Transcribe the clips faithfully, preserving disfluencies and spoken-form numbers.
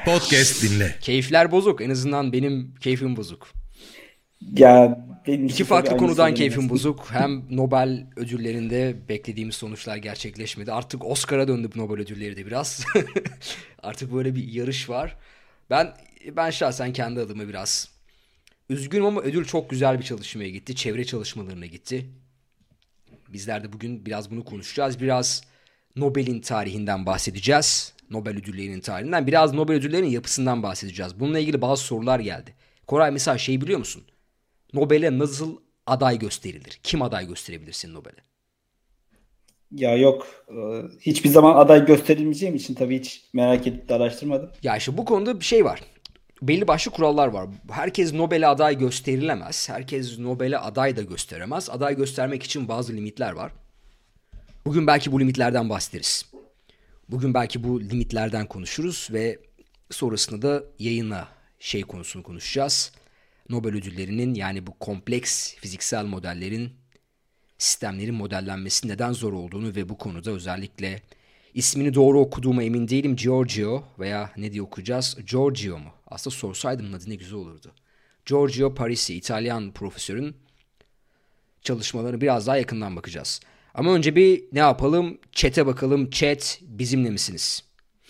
Podcast dinle. Keyifler bozuk. En azından benim keyfim bozuk. Ya benim İki farklı konudan keyfim bozuk. Hem Nobel ödüllerinde beklediğimiz sonuçlar gerçekleşmedi. Artık Oscar'a döndü bu Nobel ödülleri de biraz. Artık böyle bir yarış var. Ben ben şahsen kendi adıma biraz üzgünüm ama ödül çok güzel bir çalışmaya gitti. Çevre çalışmalarına gitti. Bizler de bugün biraz bunu konuşacağız. Biraz Nobel'in tarihinden bahsedeceğiz. Nobel ödüllerinin tarihinden. Biraz Nobel ödüllerinin yapısından bahsedeceğiz. Bununla ilgili bazı sorular geldi. Koray mesela şey biliyor musun? Nobel'e nasıl aday gösterilir? Kim aday gösterebilirsin Nobel'e? Ya yok. Hiçbir zaman aday gösterilmeyeceğim için tabii hiç merak edip de araştırmadım. Ya işte bu konuda bir şey var. Belli başlı kurallar var. Herkes Nobel'e aday gösterilemez. Herkes Nobel'e aday da gösteremez. Aday göstermek için bazı limitler var. Bugün belki bu limitlerden bahsederiz. Bugün belki bu limitlerden konuşuruz ve sonrasında da yayına şey konusunu konuşacağız. Nobel ödüllerinin yani bu kompleks fiziksel modellerin, sistemlerin modellenmesi neden zor olduğunu ve bu konuda özellikle ismini doğru okuduğuma emin değilim. Giorgio veya ne diye okuyacağız? Giorgio mu? Aslında sorsaydım adı ne güzel olurdu. Giorgio Parisi, İtalyan profesörün çalışmalarını biraz daha yakından bakacağız. Ama önce bir ne yapalım? Chat'e bakalım. Chat bizimle misiniz?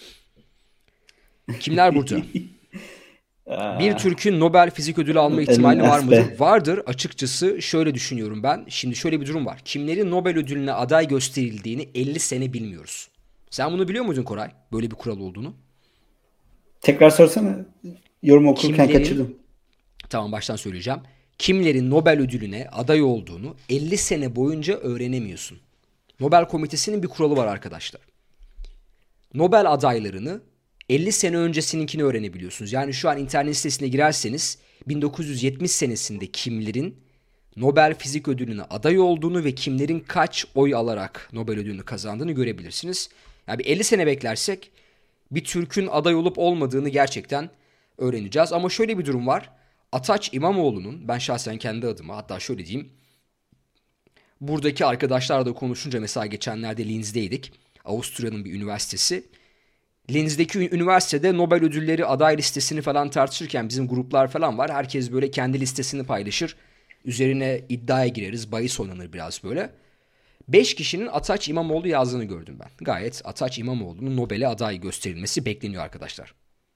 Kimler burada? Bir Türk'ün Nobel Fizik Ödülü alma ihtimali var mıdır? Vardır. Açıkçası şöyle düşünüyorum ben. Şimdi şöyle bir durum var. Kimlerin Nobel ödülüne aday gösterildiğini elli sene bilmiyoruz. Sen bunu biliyor muydun Koray? Böyle bir kural olduğunu. Tekrar sorsana. Yorum okurken Kimlerin, kaçırdım. Tamam baştan söyleyeceğim. Kimlerin Nobel ödülüne aday olduğunu elli sene boyunca öğrenemiyorsun. Nobel Komitesi'nin bir kuralı var arkadaşlar. Nobel adaylarını elli sene öncesininkini öğrenebiliyorsunuz. Yani şu an internet sitesine girerseniz bin dokuz yüz yetmiş senesinde kimlerin Nobel Fizik Ödülü'ne aday olduğunu ve kimlerin kaç oy alarak Nobel ödülünü kazandığını görebilirsiniz. Yani bir elli sene beklersek bir Türk'ün aday olup olmadığını gerçekten öğreneceğiz. Ama şöyle bir durum var. Ataç İmamoğlu'nun, ben şahsen kendi adıma, hatta şöyle diyeyim, buradaki arkadaşlarla da konuşunca mesela geçenlerde Linz'deydik. Avusturya'nın bir üniversitesi. Linz'deki üniversitede Nobel ödülleri aday listesini falan tartışırken bizim gruplar falan var. Herkes böyle kendi listesini paylaşır. Üzerine iddiaya gireriz. Bahis oynanır biraz böyle. Beş kişinin Ataç İmamoğlu yazdığını gördüm ben. Gayet Ataç İmamoğlu'nun Nobel'e aday gösterilmesi bekleniyor arkadaşlar.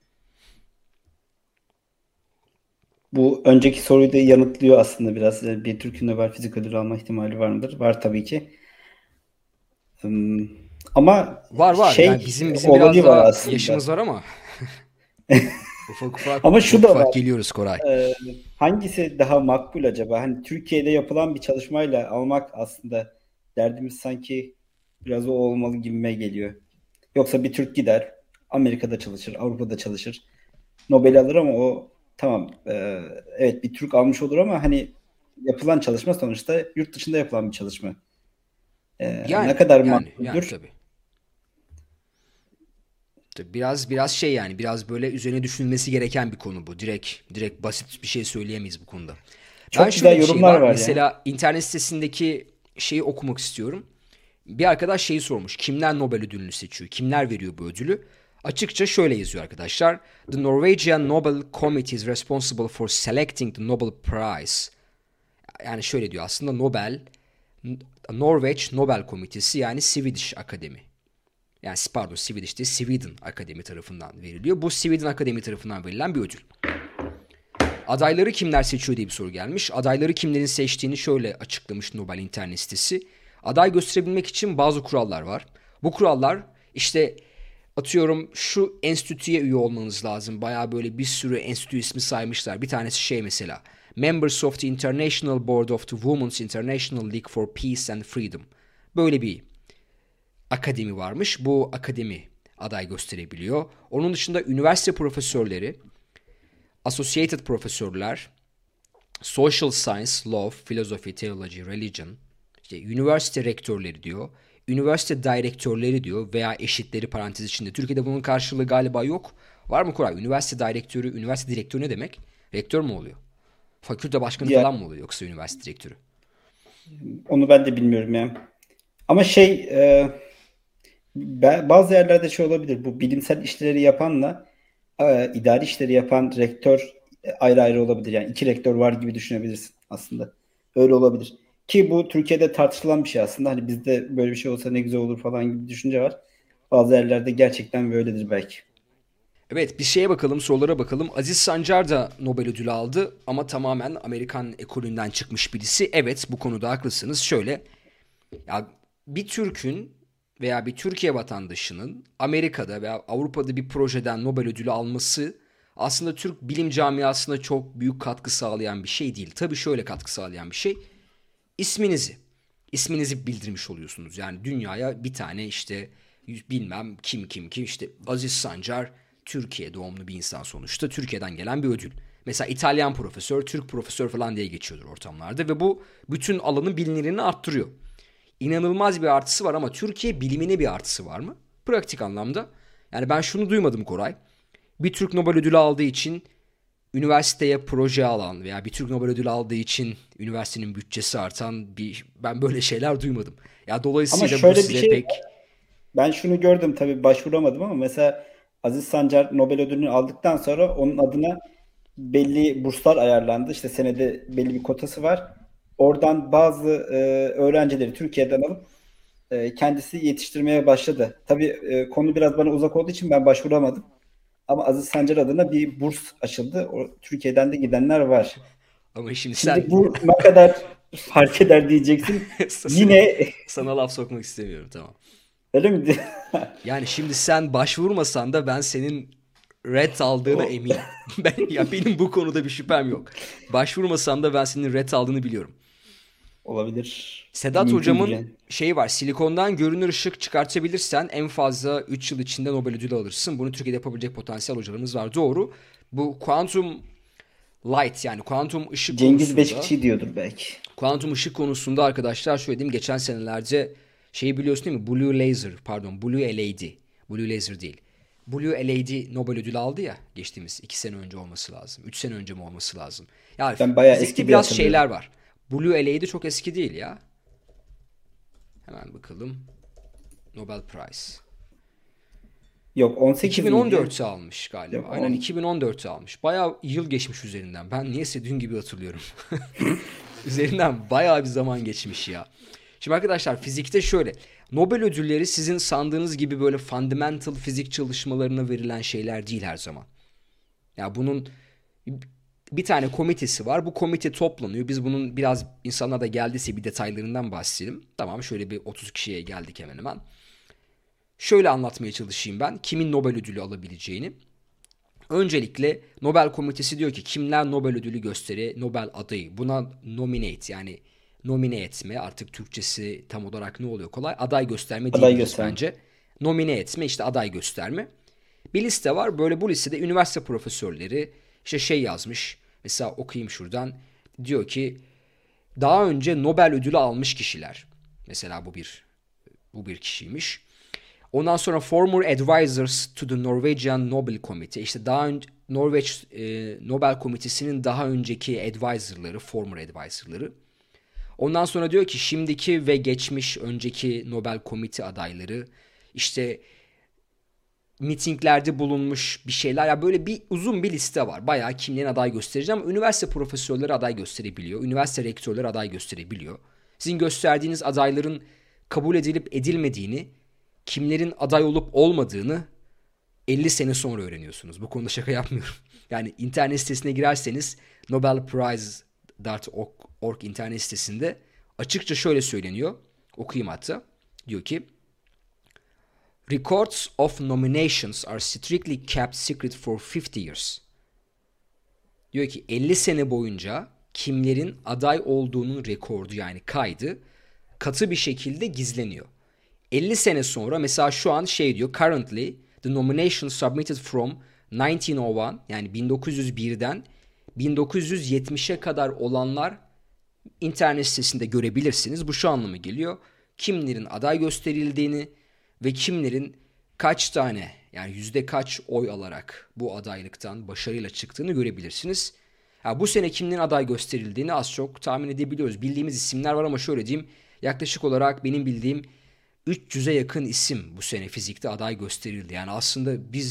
Bu önceki soruyu da yanıtlıyor aslında biraz. Bir Türk'ün Nobel Fizik Ödülü alma ihtimali var mıdır? Var tabii ki. Hmm, ama var var. şey Yani bizim bizim biraz daha yaşımız var ama ufak ufak, ama şu ufak, da ufak var. geliyoruz Koray. Ee, hangisi daha makbul acaba? Hani Türkiye'de yapılan bir çalışmayla almak aslında derdimiz sanki biraz o olmalı gibime geliyor. Yoksa bir Türk gider, Amerika'da çalışır, Avrupa'da çalışır, Nobel alır ama o tamam, e, evet bir Türk almış olur ama hani yapılan çalışma sonuçta yurt dışında yapılan bir çalışma. Ee, Yani ne kadar yani makbuldür? yani tabii. Tabii Biraz biraz şey yani biraz böyle üzerine düşünülmesi gereken bir konu bu. Direkt direkt basit bir şey söyleyemeyiz bu konuda. Ben Çok şöyle güzel bir şey yorumlar var. var ya. Mesela internet sitesindeki şeyi okumak istiyorum. Bir arkadaş şeyi sormuş. Kimler Nobel ödülünü seçiyor? Kimler veriyor bu ödülü? Açıkça şöyle yazıyor arkadaşlar. The Norwegian Nobel Committee is responsible for selecting the Nobel Prize. Yani şöyle diyor aslında Nobel, Norveç Nobel Komitesi yani Swedish Akademi. Yani pardon Swedish değil Sweden Akademi tarafından veriliyor. Bu Sweden Akademi tarafından verilen bir ödül. Adayları kimler seçiyor diye bir soru gelmiş. Adayları kimlerin seçtiğini şöyle açıklamış Nobel internet sitesi. Aday gösterebilmek için bazı kurallar var. Bu kurallar işte atıyorum şu enstitüye üye olmanız lazım. Bayağı böyle bir sürü enstitü ismi saymışlar. Bir tanesi şey mesela. Members of the International Board of the Women's International League for Peace and Freedom. Böyle bir akademi varmış. Bu akademi aday gösterebiliyor. Onun dışında üniversite profesörleri, associated profesörler, social science, law, philosophy, theology, religion, işte üniversite rektörleri diyor, üniversite direktörleri diyor veya eşitleri parantez içinde. Türkiye'de bunun karşılığı galiba yok. Var mı Koray? Üniversite direktörü, üniversite direktörü ne demek? Rektör mü oluyor? Fakülte başkanı Ya, falan mı oluyor yoksa üniversite direktörü? onu ben de bilmiyorum ya. Ama şey e, bazı yerlerde şey olabilir. Bu bilimsel işleri yapanla e, idari işleri yapan rektör e, ayrı ayrı olabilir. Yani iki rektör var gibi düşünebilirsin aslında. Öyle olabilir. Ki bu Türkiye'de tartışılan bir şey aslında. Hani bizde böyle bir şey olsa ne güzel olur falan gibi bir düşünce var. Bazı yerlerde gerçekten böyledir belki. Evet, bir şeye bakalım, sorulara bakalım. Aziz Sancar da Nobel ödülü aldı ama tamamen Amerikan ekolünden çıkmış birisi. Evet, bu konuda haklısınız. Şöyle, ya bir Türk'ün veya bir Türkiye vatandaşının Amerika'da veya Avrupa'da bir projeden Nobel ödülü alması aslında Türk bilim camiasına çok büyük katkı sağlayan bir şey değil. Tabii şöyle katkı sağlayan bir şey. İsminizi, isminizi bildirmiş oluyorsunuz. Yani dünyaya bir tane işte bilmem kim kim kim işte Aziz Sancar Türkiye doğumlu bir insan sonuçta. Türkiye'den gelen bir ödül. Mesela İtalyan profesör, Türk profesör falan diye geçiyordur ortamlarda ve bu bütün alanın bilinirliğini arttırıyor. İnanılmaz bir artısı var ama Türkiye bilimine bir artısı var mı? Pratik anlamda. Yani ben şunu duymadım Koray. Bir Türk Nobel ödülü aldığı için üniversiteye proje alan veya bir Türk Nobel ödülü aldığı için üniversitenin bütçesi artan bir ben böyle şeyler duymadım. Ya Ama dolayısıyla bu şöyle bir size şey, pek ben şunu gördüm, tabii başvuramadım ama mesela Aziz Sancar Nobel ödülünü aldıktan sonra onun adına belli burslar ayarlandı. İşte senede belli bir kotası var. Oradan bazı e, öğrencileri Türkiye'den alıp e, kendisi yetiştirmeye başladı. Tabii e, konu biraz bana uzak olduğu için ben başvuramadım. Ama Aziz Sancar adına bir burs açıldı. O, Türkiye'den de gidenler var. ama şimdi sen Şimdi bu ne kadar fark eder diyeceksin. Yine sana laf sokmak istemiyorum, tamam. öyle mi? Yani şimdi sen başvurmasan da ben senin red aldığına O- eminim. Ben ya benim bu konuda bir şüphem yok. Başvurmasan da ben senin red aldığını biliyorum. Olabilir. Sedat Mümkündür hocamın yani. şeyi var. Silikondan görünür ışık çıkartabilirsen en fazla üç yıl içinde Nobel ödülü alırsın. Bunu Türkiye'de yapabilecek potansiyel hocalarımız var. Doğru. Bu quantum light yani kuantum ışık Cengiz konusunda Beşikçi diyordur belki. kuantum ışık konusunda arkadaşlar şöyle diyeyim, geçen senelerde şeyi biliyorsun değil mi? Blue Laser, pardon, Blue L E D. Blue Laser değil. Blue L E D Nobel ödülü aldı ya, geçtiğimiz iki sene önce olması lazım. Üç sene önce mi olması lazım? Yani Ben bayağı fizikte eski diye biraz şeyler hatırlıyorum. var. Blue L E D çok eski değil ya. Hemen bakalım. Nobel Prize. Yok, on sekiz miydi? iki bin on dörtte almış galiba. Yok, Aynen on. iki bin on dörtte almış. Bayağı yıl geçmiş üzerinden. Ben niyeyse dün gibi hatırlıyorum. Üzerinden bayağı bir zaman geçmiş ya. Şimdi arkadaşlar fizikte şöyle. Nobel ödülleri sizin sandığınız gibi böyle fundamental fizik çalışmalarına verilen şeyler değil her zaman. Ya bunun bir tane komitesi var. Bu komite toplanıyor. Biz bunun biraz insanlar da geldiyse bir detaylarından bahsedelim. Tamam, şöyle bir otuz kişiye geldik hemen hemen. Şöyle anlatmaya çalışayım ben. Kimin Nobel ödülü alabileceğini. Öncelikle Nobel Komitesi diyor ki kimler Nobel ödülü gösteri, Nobel adayı. Buna nominate yani nomine etme, artık Türkçesi tam olarak ne oluyor kolay. Aday gösterme Aday diyebiliriz gösteren. bence. Nomine etme, işte aday gösterme. Bir liste var. Böyle bu listede üniversite profesörleri işte şey yazmış. Mesela okuyayım şuradan. Diyor ki daha önce Nobel ödülü almış kişiler. Mesela bu bir bu bir kişiymiş. Ondan sonra former advisors to the Norwegian Nobel Committee. İşte daha önce Norveç e, Nobel Komitesi'nin daha önceki advisorları, former advisorları. Ondan sonra diyor ki şimdiki ve geçmiş önceki Nobel Komite adayları, işte mitinglerde bulunmuş bir şeyler. Ya böyle bir uzun bir liste var. Bayağı kimlerin aday göstereceğim ama üniversite profesörleri aday gösterebiliyor. Üniversite rektörleri aday gösterebiliyor. Sizin gösterdiğiniz adayların kabul edilip edilmediğini, kimlerin aday olup olmadığını elli sene sonra öğreniyorsunuz. Bu konuda şaka yapmıyorum. Yani internet sitesine girerseniz nobelprize nokta org internet sitesinde açıkça şöyle söyleniyor. Okuyayım hatta. Diyor ki Records of nominations are strictly kept secret for fifty years. Diyor ki elli sene boyunca kimlerin aday olduğunun rekordu yani kaydı katı bir şekilde gizleniyor. elli sene sonra mesela şu an şey diyor currently the nomination submitted from bin dokuz yüz bir yani bin dokuz yüz birden bin dokuz yüz yetmişe kadar olanlar internet sitesinde görebilirsiniz. Bu şu anlama geliyor. Kimlerin aday gösterildiğini ve kimlerin kaç tane yani yüzde kaç oy alarak bu adaylıktan başarıyla çıktığını görebilirsiniz. Ha, bu sene kimlerin aday gösterildiğini az çok tahmin edebiliyoruz. Bildiğimiz isimler var ama şöyle diyeyim. Yaklaşık olarak benim bildiğim üç yüze yakın isim bu sene fizikte aday gösterildi. Yani aslında biz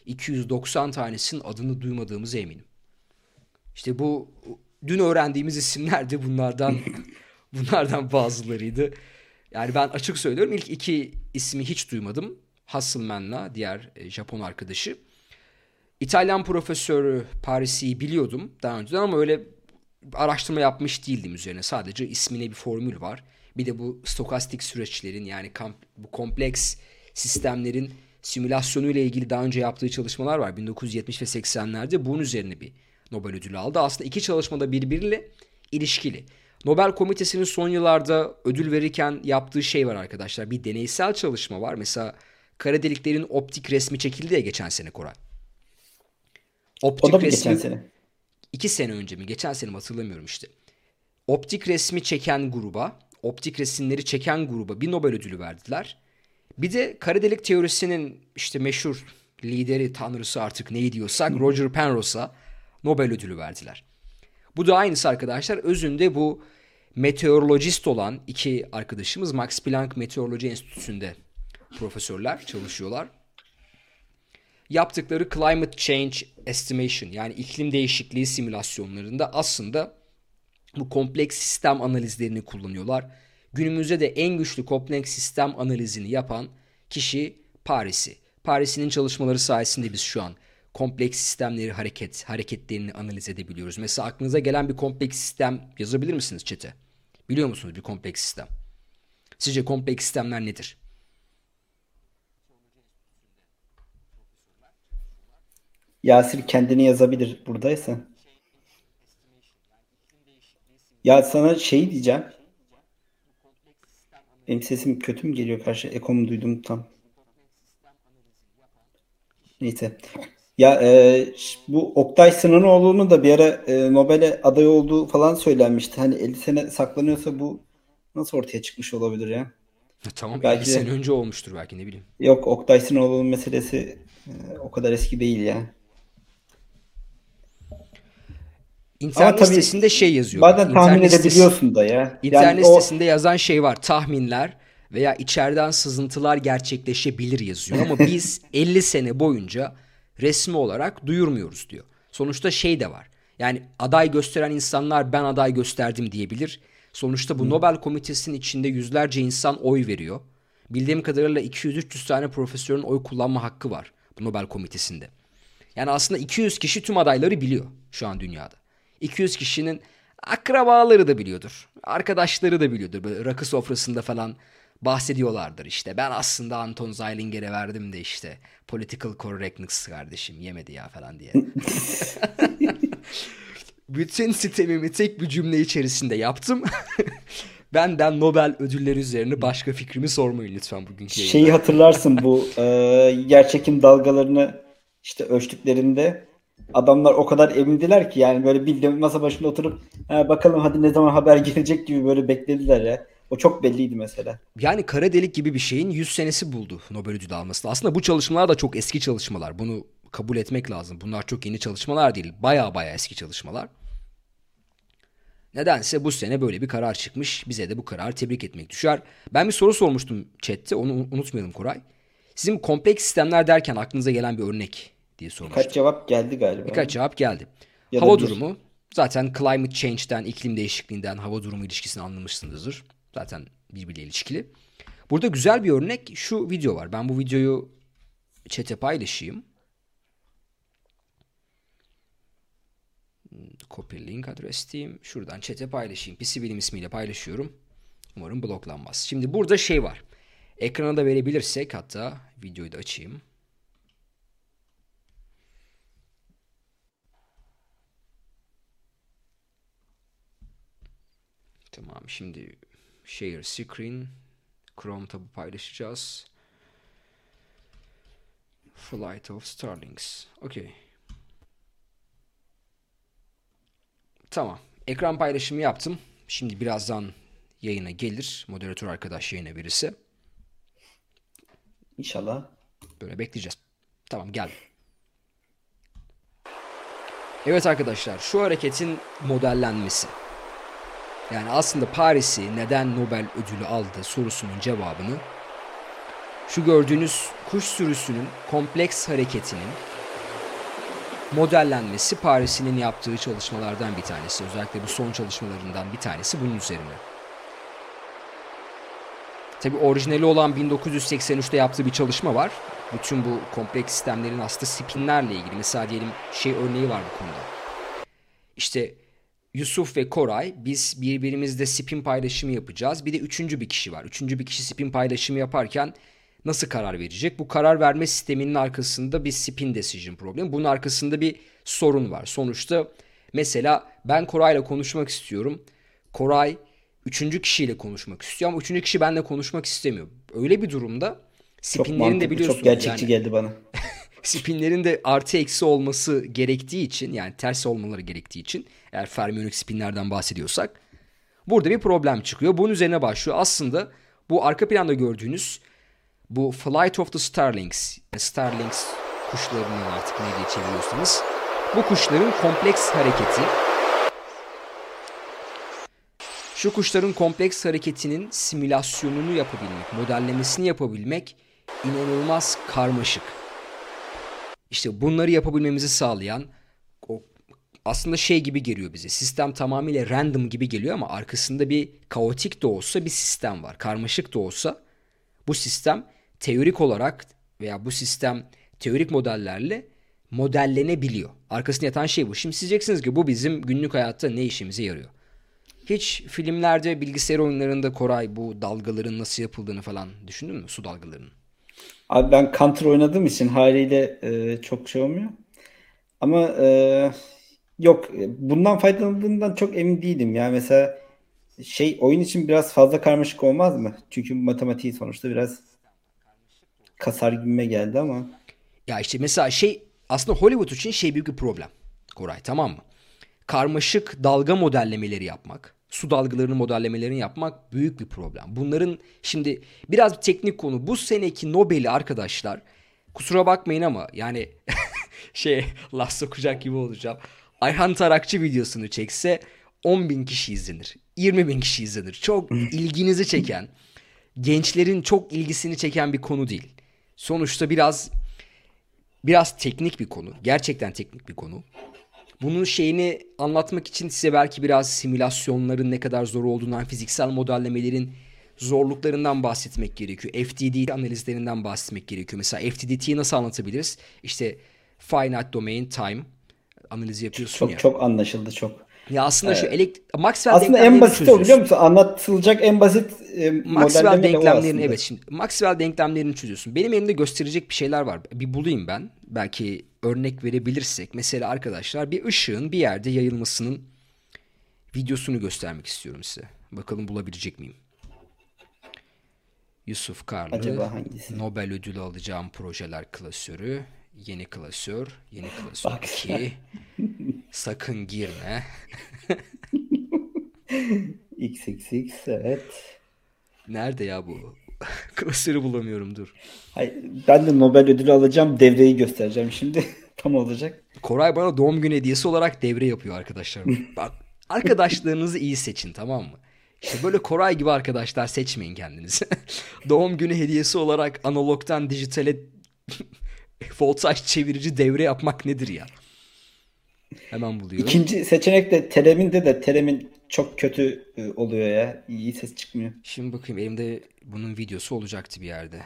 iki yüz doksan tanesinin adını duymadığımıza eminim. İşte bu dün öğrendiğimiz isimler de bunlardan bunlardan bazılarıydı. Yani ben açık söylüyorum, ilk iki ismi hiç duymadım. Hasselmann'la diğer e, Japon arkadaşı. İtalyan profesörü Parisi'yi biliyordum daha önceden ama öyle araştırma yapmış değildim üzerine. Sadece ismine bir formül var. Bir de bu stokastik süreçlerin, yani bu kompleks sistemlerin simülasyonu ile ilgili daha önce yaptığı çalışmalar var. bin dokuz yüz yetmiş ve seksenlerde bunun üzerine bir Nobel ödülü aldı. Aslında iki çalışmada birbiriyle ilişkili. Nobel Komitesi'nin son yıllarda ödül verirken yaptığı şey var arkadaşlar. Bir deneysel çalışma var. Mesela kara deliklerin optik resmi çekildi ya geçen sene Koray. Optik O da mı resmi geçen sene? iki sene önce mi, geçen sene mi hatırlamıyorum işte. Optik resmi çeken gruba, optik resimleri çeken gruba bir Nobel ödülü verdiler. Bir de kara delik teorisinin işte meşhur lideri, tanrısı artık neyi diyorsak, Roger Penrose'a Nobel ödülü verdiler. Bu da aynısı arkadaşlar. Özünde bu meteorolojist olan iki arkadaşımız Max Planck Meteoroloji Enstitüsü'nde profesörler çalışıyorlar. Yaptıkları climate change estimation, yani iklim değişikliği simülasyonlarında aslında bu kompleks sistem analizlerini kullanıyorlar. Günümüzde de en güçlü kompleks sistem analizini yapan kişi Parisi. Parisi'nin çalışmaları sayesinde biz şu an kompleks sistemleri, hareket hareketlerini analiz edebiliyoruz. Mesela aklınıza gelen bir kompleks sistem yazabilir misiniz chat'e? Biliyor musunuz bir kompleks sistem? Sizce kompleks sistemler nedir? Yasir kendini yazabilir buradaysa. Ya sana şey diyeceğim. Benim sesim kötü mü geliyor karşı? Ekomu duydum tam. Neyse. Ya e, ş- bu Oktay Sınanoğlu'nun da bir ara e, Nobel'e aday olduğu falan söylenmişti. Hani elli sene saklanıyorsa bu nasıl ortaya çıkmış olabilir ya? Tamam, elli Belki sene de önce olmuştur belki, ne bileyim. yok, Oktay Sınanoğlu'nun meselesi e, o kadar eski değil ya. Ama İnternet tabii sitesinde şey yazıyor bak. bazen tahmin İnternet sitesi, edebiliyorsun da ya. Yani internet o sitesinde yazan şey var. Tahminler veya içeriden sızıntılar gerçekleşebilir yazıyor. Ama biz elli sene boyunca resmi olarak duyurmuyoruz diyor. Sonuçta şey de var. Yani aday gösteren insanlar ben aday gösterdim diyebilir. Sonuçta bu Nobel Komitesi'nin içinde yüzlerce insan oy veriyor. Bildiğim kadarıyla iki yüz üç yüz tane profesörün oy kullanma hakkı var bu Nobel Komitesi'nde. Yani aslında iki yüz kişi tüm adayları biliyor şu an dünyada. iki yüz kişinin akrabaları da biliyordur. Arkadaşları da biliyordur. Böyle rakı sofrasında falan bahsediyorlardır işte. Ben aslında Anton Zeilinger'e verdim de işte political correctness kardeşim yemedi ya falan diye. Bütün sitemimi tek bir cümle içerisinde yaptım. Benden Nobel ödülleri üzerine başka fikrimi sormayın lütfen bugünkü yayında. şeyi hatırlarsın, bu e, yerçekim dalgalarını işte ölçtüklerinde adamlar o kadar emindiler ki yani böyle bildiğin masa başında oturup "Ha, bakalım hadi ne zaman haber gelecek" gibi böyle beklediler ya. O çok belliydi mesela. Yani kara delik gibi bir şeyin yüz senesi buldu Nobel ödülü alması. Aslında bu çalışmalar da çok eski çalışmalar. Bunu kabul etmek lazım. Bunlar çok yeni çalışmalar değil. Baya baya eski çalışmalar. Nedense bu sene böyle bir karar çıkmış. Bize de bu kararı tebrik etmek düşer. Ben bir soru sormuştum chatte. Onu unutmayalım Koray. Sizin kompleks sistemler derken aklınıza gelen bir örnek diye Birkaç sormuştum. cevap geldi galiba. Birkaç cevap geldi. Ya Hava da bir. durumu. Zaten climate change'den, iklim değişikliğinden hava durumu ilişkisini anlamışsınızdır. Zaten birbiriyle ilişkili. Burada güzel bir örnek şu video var. Ben bu videoyu chat'e paylaşayım. Copy link adres diyeyim. Şuradan chat'e paylaşayım. P C Bilim ismiyle paylaşıyorum. Umarım bloklanmaz. Şimdi burada şey var. Ekrana da verebilirsek, hatta videoyu da açayım. Tamam, şimdi share screen, Chrome tabı paylaşacağız. Flight of Starlings. Okey. Tamam. Ekran paylaşımı yaptım. Şimdi birazdan yayına gelir. Moderatör arkadaş yayına verirse. İnşallah. Böyle bekleyeceğiz. Tamam, geldi. Evet arkadaşlar, şu hareketin modellenmesi. Yani aslında Parisi neden Nobel ödülü aldı sorusunun cevabını şu gördüğünüz kuş sürüsünün kompleks hareketinin modellenmesi Paris'in yaptığı çalışmalardan bir tanesi. Özellikle bu son çalışmalarından bir tanesi bunun üzerine. Tabii orijinali olan bin dokuz yüz seksen üçte yaptığı bir çalışma var. Bütün bu kompleks sistemlerin aslında spinlerle ilgili. Mesela diyelim şey örneği var bu konuda. İşte Yusuf ve Koray biz birbirimizle spin paylaşımı yapacağız. Bir de üçüncü bir kişi var. Üçüncü bir kişi spin paylaşımı yaparken nasıl karar verecek? Bu karar verme sisteminin arkasında bir spin decision problemi. Bunun arkasında bir sorun var. Sonuçta mesela ben Koray'la konuşmak istiyorum. Koray üçüncü kişiyle konuşmak istiyor ama üçüncü kişi benimle konuşmak istemiyor. Öyle bir durumda Çok spinlerin de mantıklı, çok biliyorsunuz gerçekçi yani geldi bana. spinlerin de artı eksi olması gerektiği için yani ters olmaları gerektiği için eğer fermiyonik spinlerden bahsediyorsak burada bir problem çıkıyor. Bunun üzerine başlıyor. Aslında bu arka planda gördüğünüz bu Flight of the Starlings, Starlings kuşlarının artık ne diye çeviriyorsanız bu kuşların kompleks hareketi. Şu kuşların kompleks hareketinin simülasyonunu yapabilmek, modellemesini yapabilmek inanılmaz karmaşık. İşte bunları yapabilmemizi sağlayan o aslında şey gibi geliyor bize. Sistem tamamıyla random gibi geliyor ama arkasında bir kaotik de olsa bir sistem var. Karmaşık da olsa bu sistem teorik olarak veya bu sistem teorik modellerle modellenebiliyor. Arkasında yatan şey bu. Şimdi siz diyeceksiniz ki bu bizim günlük hayatta ne işimize yarıyor? Hiç filmlerde, bilgisayar oyunlarında Koray bu dalgaların nasıl yapıldığını falan düşündün mü? Su dalgalarının. Abi ben Counter oynadığım için haliyle e, çok şey olmuyor. Ama e, yok, e, bundan faydalandığımdan çok emin değilim. Yani mesela şey oyun için biraz fazla karmaşık olmaz mı? Çünkü matematiği sonuçta biraz kasar gibime geldi ama. Ya işte mesela şey aslında Hollywood için şey büyük bir problem. Koray, tamam mı? Karmaşık dalga modellemeleri yapmak, su dalgalarının modellemelerini yapmak büyük bir problem. Bunların şimdi biraz bir teknik konu. Bu seneki Nobel'i arkadaşlar kusura bakmayın ama yani şey laf sokacak gibi olacağım. Ayhan Tarakçı videosunu çekse on bin kişi izlenir. yirmi bin kişi izlenir. Çok ilginizi çeken, gençlerin çok ilgisini çeken bir konu değil. Sonuçta biraz biraz teknik bir konu. Gerçekten teknik bir konu. Bunun şeyini anlatmak için size belki biraz simülasyonların ne kadar zor olduğundan, fiziksel modellemelerin zorluklarından bahsetmek gerekiyor. F D D analizlerinden bahsetmek gerekiyor. Mesela F D D T'yi nasıl anlatabiliriz? İşte finite domain time analizi yapıyorsun Çok ya. çok anlaşıldı çok. Ya aslında şu Ee, elekt Maxwell Aslında en denklemlerini basit o, biliyor çözüyorsun. musun? Anlatılacak en basit e, Maxwell modelleme de o denklemlerini aslında. evet şimdi Maxwell denklemlerini çözüyorsun. Benim elimde gösterecek bir şeyler var. Bir bulayım ben. Belki örnek verebilirsek. Mesela arkadaşlar bir ışığın bir yerde yayılmasının videosunu göstermek istiyorum size. Bakalım bulabilecek miyim? Yusuf Karlı, Acaba hangisi? Nobel ödülü alacağım projeler klasörü, yeni klasör, yeni klasör Bak sen. iki, sakın girme. X X X, evet. Nerede ya bu? Klasörü bulamıyorum, dur. Hayır, ben de Nobel ödülü alacağım, devreyi göstereceğim şimdi. Tam olacak. Koray bana doğum günü hediyesi olarak devre yapıyor arkadaşlarım. Bak, arkadaşlarınızı iyi seçin, tamam mı? İşte böyle Koray gibi arkadaşlar seçmeyin kendinize. Doğum günü hediyesi olarak analogtan dijitale voltaj çevirici devre yapmak nedir ya? Hemen buluyorum. İkinci seçenek de Telem'inde de Telem'in çok kötü e, oluyor ya. İyi ses çıkmıyor. Şimdi bakayım, elimde bunun videosu olacaktı bir yerde.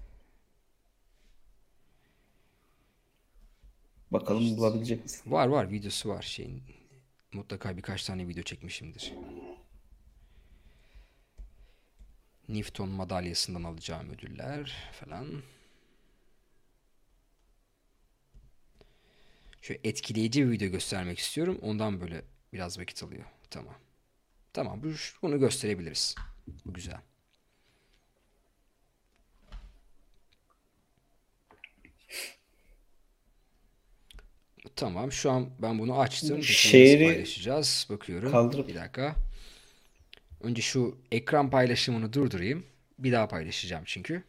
Bakalım bulabilecek misin? Var var, videosu var şeyin. Mutlaka birkaç tane video çekmişimdir. Newton madalyasından alacağım ödüller falan. Şöyle etkileyici bir video göstermek istiyorum. Ondan böyle biraz vakit alıyor. Tamam. Tamam, bu- bunu gösterebiliriz. Bu güzel. Tamam, şu an ben bunu açtım. Bakalım nasıl Şehri paylaşacağız. Bakıyorum. kaldırıp Bir dakika. Önce şu ekran paylaşımını durdurayım. Bir daha paylaşacağım çünkü.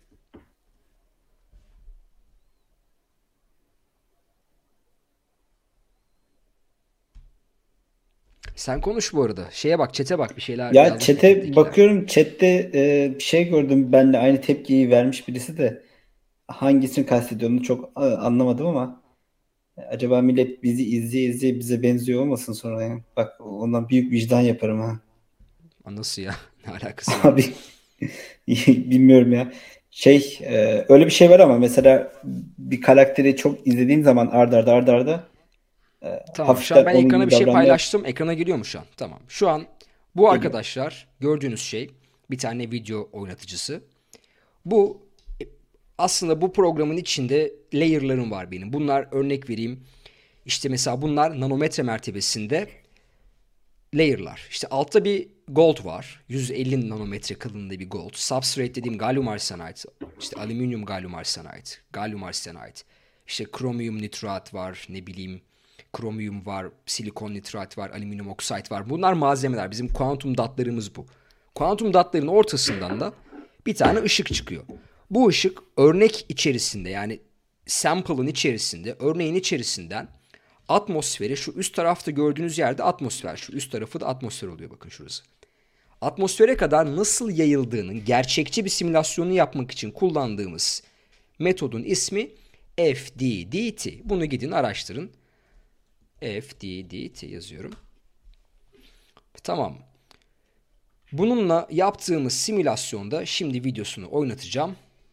Sen konuş bu arada. Şeye bak, chat'e bak, bir şeyler ya yazmış mı chat'e chat'tekiler? bakıyorum, chat'te e, bir şey gördüm, benle aynı tepkiyi vermiş birisi de hangisini kastediyorunu çok e, anlamadım ama Acaba millet bizi izleye izleye bize benziyor olmasın sonra ya. Bak ondan büyük vicdan yaparım ha. Aa, nasıl ya? Ne alakası var? Abi bilmiyorum ya. Şey e, öyle bir şey var ama mesela bir karakteri çok izlediğin zaman ard arda ard arda e, Tamam, şu an hafiften ben onun ekrana gibi bir şey davranmaya paylaştım. Ekrana geliyor mu şu an? Tamam. Şu an bu geliyor. arkadaşlar gördüğünüz şey bir tane video oynatıcısı. Bu e, aslında bu programın içinde layer'larım var benim. Bunlar örnek vereyim. İşte mesela bunlar nanometre mertebesinde layer'lar. İşte altta bir gold var. yüz elli nanometre kalınlığında bir gold. Substrate dediğim gallium arsenide. İşte alüminyum gallium arsenide. Gallium arsenide. İşte kromiyum nitrat var. Ne bileyim kromiyum var. Silikon nitrat var. Alüminyum oksit var. Bunlar malzemeler. Bizim kuantum datlarımız bu. Kuantum datların ortasından da bir tane ışık çıkıyor. Bu ışık örnek içerisinde, yani sample'ın içerisinde, örneğin içerisinden atmosfere, şu üst tarafta gördüğünüz yerde atmosfer, şu üst tarafı da atmosfer oluyor, bakın şurası. Atmosfere kadar nasıl yayıldığının gerçekçi bir simülasyonunu yapmak için kullandığımız metodun ismi F D D T. Bunu gidin araştırın. F D D T yazıyorum. Tamam. Bununla yaptığımız simülasyonda şimdi videosunu oynatacağım.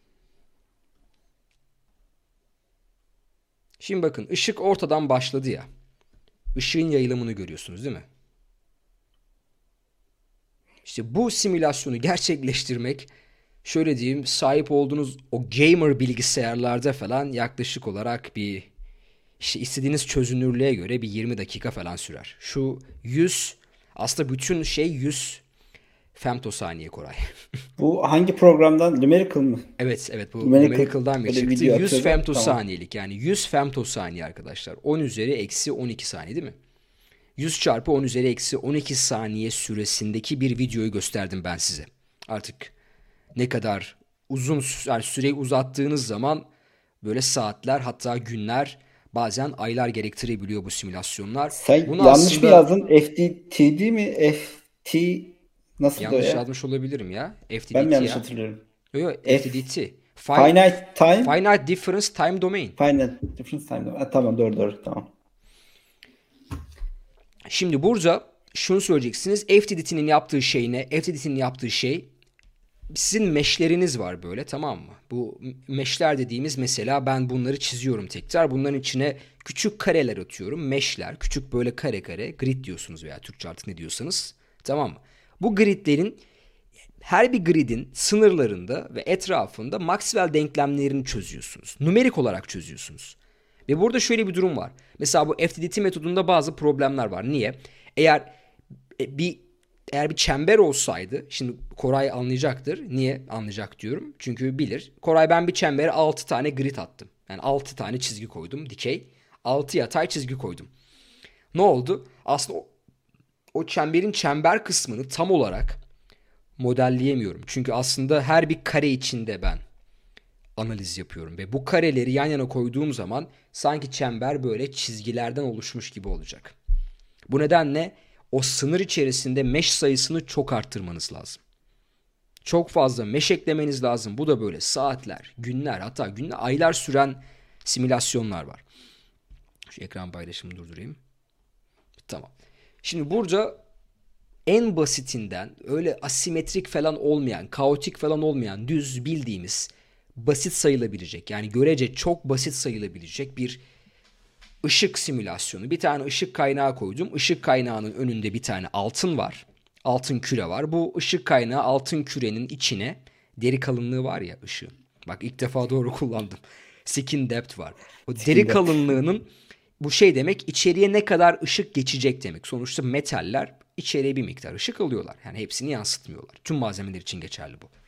Şimdi bakın, ışık ortadan başladı ya. Işığın yayılımını görüyorsunuz değil mi? İşte bu simülasyonu gerçekleştirmek, şöyle diyeyim, sahip olduğunuz o gamer bilgisayarlarda falan yaklaşık olarak bir, işte istediğiniz çözünürlüğe göre bir yirmi dakika falan sürer. Şu yüz, aslında bütün şey yüz femtosaniye Koray. Bu hangi programdan? Numerical mı? Evet, evet, bu Numerical Numerical'dan beri böyle çıktı. video yüz atıyordu. Tamam. femtosaniyelik, yani yüz femtosaniye arkadaşlar. on üzeri eksi on iki saniye değil mi? yüz çarpı on üzeri eksi on iki saniye süresindeki bir videoyu gösterdim ben size. Artık ne kadar uzun, yani süreyi uzattığınız zaman böyle saatler, hatta günler, bazen aylar gerektirebiliyor bu simülasyonlar. Sen Bunu yanlış mı aslında yazdın? F D T D mi? F T nasıl o yanlış ya? yazmış olabilirim ya. Ben mi F D D T yanlış ya. hatırlıyorum? Yok yok, F F D D T. Fi- Finite Time, Finite Difference Time Domain. Finite Difference Time. Ha, tamam doğru doğru tamam. Şimdi burada şunu söyleyeceksiniz. F D D T'nin yaptığı şey ne? F D D T'nin yaptığı şey, sizin meşleriniz var böyle, tamam mı? Bu meşler dediğimiz, mesela ben bunları çiziyorum tekrar. Bunların içine küçük kareler atıyorum. Meşler, küçük böyle kare kare. Grid diyorsunuz veya Türkçe artık ne diyorsanız. Tamam mı? Bu gridlerin, her bir gridin sınırlarında ve etrafında Maxwell denklemlerini çözüyorsunuz. Numerik olarak çözüyorsunuz. Ve burada şöyle bir durum var. Mesela bu F D D T metodunda bazı problemler var. Niye? Eğer e, bir eğer bir çember olsaydı, şimdi Koray anlayacaktır. Niye anlayacak diyorum? Çünkü bilir. Koray, ben bir çembere altı tane grid attım. Yani altı tane çizgi koydum, dikey. altı yatay çizgi koydum. Ne oldu? Aslında o, o çemberin çember kısmını tam olarak modelleyemiyorum. Çünkü aslında her bir kare içinde ben analiz yapıyorum. Ve bu kareleri yan yana koyduğum zaman sanki çember böyle çizgilerden oluşmuş gibi olacak. Bu nedenle o sınır içerisinde mesh sayısını çok arttırmanız lazım. Çok fazla mesh eklemeniz lazım. Bu da böyle saatler, günler, hatta günler, aylar süren simülasyonlar var. Şu ekran paylaşımını durdurayım. Tamam. Şimdi burada en basitinden, öyle asimetrik falan olmayan, kaotik falan olmayan, düz bildiğimiz, basit sayılabilecek, yani görece çok basit sayılabilecek bir ışık simülasyonu. Bir tane ışık kaynağı koydum. Işık kaynağının önünde bir tane altın var. Altın küre var. Bu ışık kaynağı altın kürenin içine, deri kalınlığı var ya ışığın. Bak, ilk defa doğru kullandım. Skin depth var. O Skin deri depth. kalınlığının, bu şey demek, içeriye ne kadar ışık geçecek demek. Sonuçta metaller içeriye bir miktar ışık alıyorlar. Yani hepsini yansıtmıyorlar. Tüm malzemeler için geçerli bu.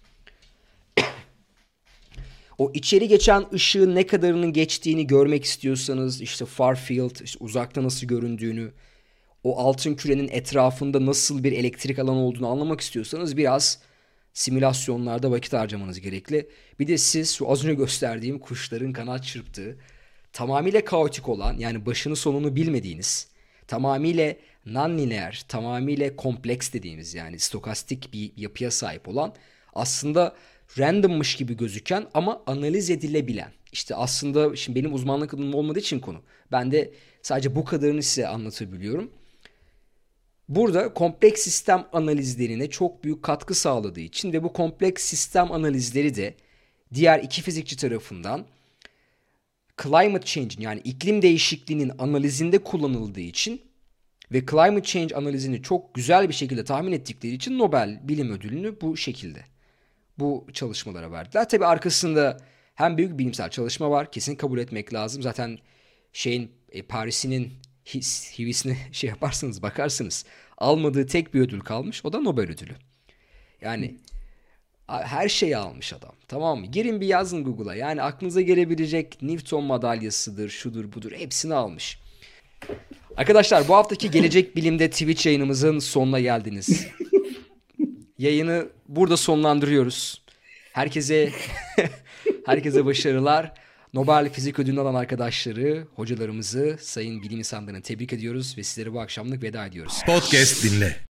O içeri geçen ışığın ne kadarının geçtiğini görmek istiyorsanız, işte far field, işte uzakta nasıl göründüğünü, o altın kürenin etrafında nasıl bir elektrik alanı olduğunu anlamak istiyorsanız biraz simülasyonlarda vakit harcamanız gerekli. Bir de siz şu az önce gösterdiğim kuşların kanat çırptığı, tamamıyla kaotik olan, yani başını sonunu bilmediğiniz, tamamıyla non-lineer, tamamıyla kompleks dediğimiz, yani stokastik bir yapıya sahip olan, aslında randommış gibi gözüken ama analiz edilebilen. İşte aslında şimdi benim uzmanlık alanım olmadığı için konu. Ben de sadece bu kadarını size anlatabiliyorum. Burada kompleks sistem analizlerine çok büyük katkı sağladığı için ve bu kompleks sistem analizleri de diğer iki fizikçi tarafından climate change'in yani iklim değişikliğinin analizinde kullanıldığı için ve climate change analizini çok güzel bir şekilde tahmin ettikleri için Nobel Bilim Ödülünü bu şekilde bu çalışmalara verdiler. Tabii arkasında hem büyük bilimsel çalışma var. Kesin kabul etmek lazım. Zaten şeyin e, Paris'in his, hivisine şey yaparsanız bakarsınız almadığı tek bir ödül kalmış. O da Nobel ödülü. Yani her şeyi almış adam. Tamam mı? Girin bir yazın Google'a. Yani aklınıza gelebilecek Newton madalyasıdır, şudur budur hepsini almış. Arkadaşlar bu haftaki Gelecek Bilim'de Twitch yayınımızın sonuna geldiniz. Yayını burada sonlandırıyoruz. Herkese herkese başarılar. Nobel Fizik Ödülünü alan arkadaşları, hocalarımızı, sayın bilim insanlarını tebrik ediyoruz ve sizlere bu akşamlık veda ediyoruz. Podcast dinle.